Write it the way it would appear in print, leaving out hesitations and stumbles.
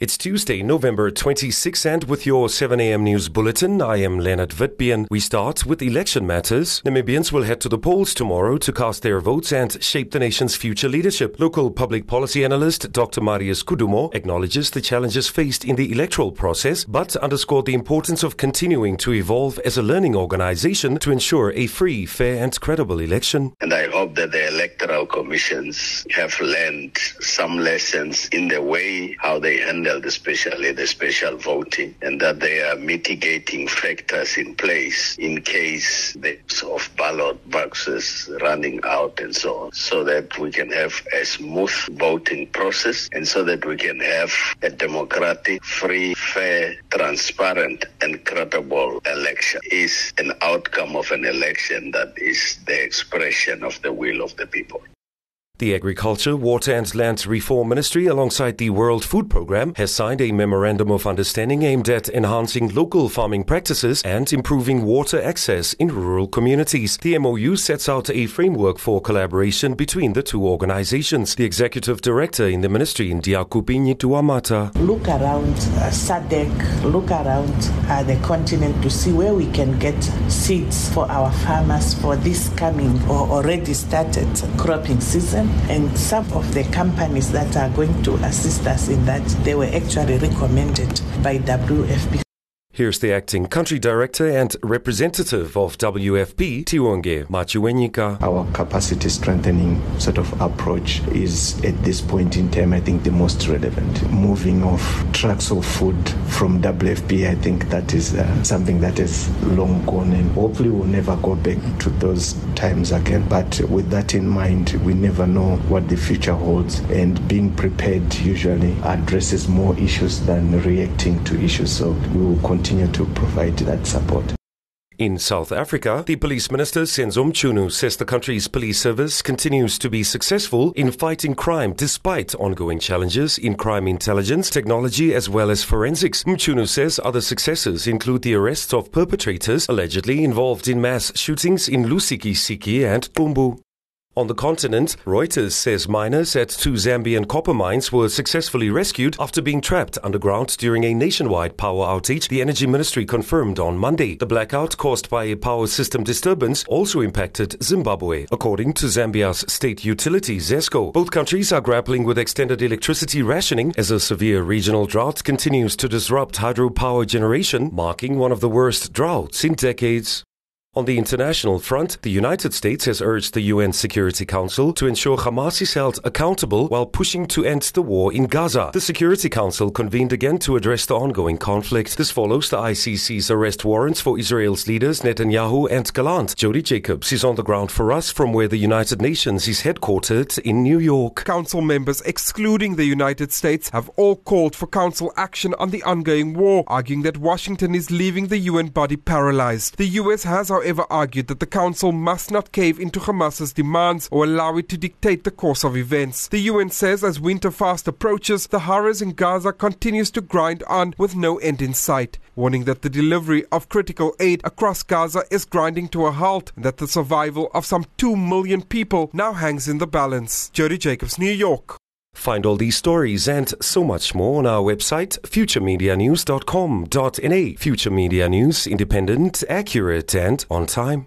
It's Tuesday, November 26, and with your 7 a.m. news bulletin, I am Leonard Witbeen. We start with election matters. Namibians will head to the polls tomorrow to cast their votes and shape the nation's future leadership. Local public policy analyst Dr. Marius Kudumo acknowledges the challenges faced in the electoral process, but underscored the importance of continuing to evolve as a learning organization to ensure a free, fair and credible election. And I hope that the electoral commissions have learned some lessons in the way how they handle especially the special voting, and that they are mitigating factors in place in case of ballot boxes running out and so on, so that we can have a smooth voting process and so that we can have a democratic, free, fair, transparent and credible election. Is an outcome of an election that is the expression of the will of the people. The Agriculture, Water and Land Reform Ministry, alongside the World Food Programme, has signed a memorandum of understanding aimed at enhancing local farming practices and improving water access in rural communities. The MOU sets out a framework for collaboration between the two organizations. The Executive Director in the ministry, Ndiakupinyi Tuamata. Look around SADC, look around the continent to see where we can get seeds for our farmers for this coming or already started cropping season. And some of the companies that are going to assist us in that, they were actually recommended by WFP. Here's the acting country director and representative of WFP, Tiwonge Machiwenyika. Our capacity strengthening sort of approach is at this point in time, I think, the most relevant. Moving of trucks of food from WFP, I think that is something that is long gone, and hopefully we'll never go back to those times again. But with that in mind, we never know what the future holds, and being prepared usually addresses more issues than reacting to issues. So we will continue to provide that support. In South Africa, the Police Minister Senzo Mchunu says the country's police service continues to be successful in fighting crime despite ongoing challenges in crime intelligence, technology as well as forensics. Mchunu says other successes include the arrest of perpetrators allegedly involved in mass shootings in Lusikisiki and Qumbu. On the continent, Reuters says miners at two Zambian copper mines were successfully rescued after being trapped underground during a nationwide power outage, the Energy Ministry confirmed on Monday. The blackout caused by a power system disturbance also impacted Zimbabwe, according to Zambia's state utility ZESCO. Both countries are grappling with extended electricity rationing as a severe regional drought continues to disrupt hydropower generation, marking one of the worst droughts in decades. On the international front, the United States has urged the UN Security Council to ensure Hamas is held accountable while pushing to end the war in Gaza. The Security Council convened again to address the ongoing conflict. This follows the ICC's arrest warrants for Israel's leaders Netanyahu and Gallant. Jody Jacobs is on the ground for us from where the United Nations is headquartered in New York. Council members, excluding the United States, have all called for Council action on the ongoing war, arguing that Washington is leaving the UN body paralyzed. The US has, however, argued that the Council must not cave into Hamas's demands or allow it to dictate the course of events. The UN says as winter fast approaches, the horrors in Gaza continues to grind on with no end in sight, warning that the delivery of critical aid across Gaza is grinding to a halt and that the survival of some 2 million people now hangs in the balance. Jody Jacobs, New York. Find all these stories and so much more on our website, futuremedianews.com.na. Future Media News, independent, accurate and on time.